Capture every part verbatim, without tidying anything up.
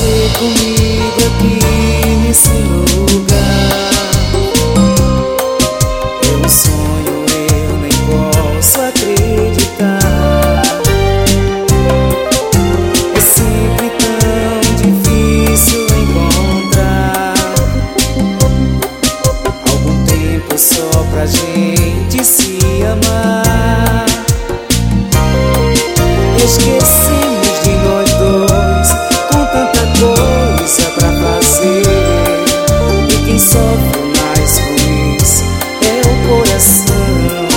Você comigo aqui nesse lugar é um sonho, eu nem posso acreditar. É sempre tão difícil encontrar algum tempo só pra gente se amar. Esquecemos de nós dois com tanta coisa pra fazer, e quem sofre mais com isso é o coração.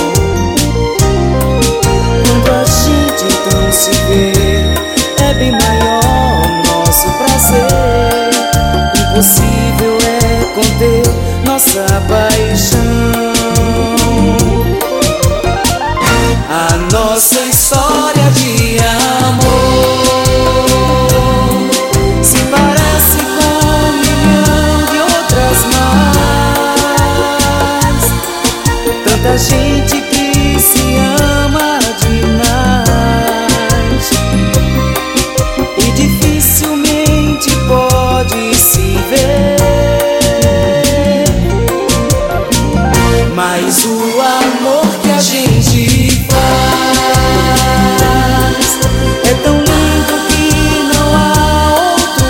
Quando a gente então se vê, é bem maior o nosso prazer. Impossível é conter nossa paixão. A nossa história de amor se parece com um milhão de outras mais. Tanta gente que se ama demais e dificilmente pode se ver. Mas o amor que a gente faz é tão lindo que não há outro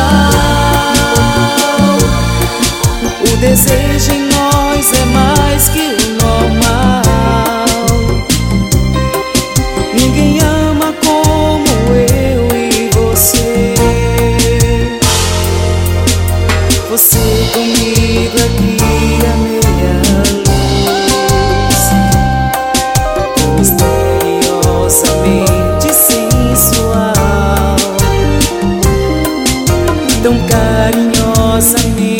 igual. O desejo em nós é mais que o normal. Ninguém ama como eu e você. Você comigo aqui a meia luz, misteriosamente sensual, tão carinhosamente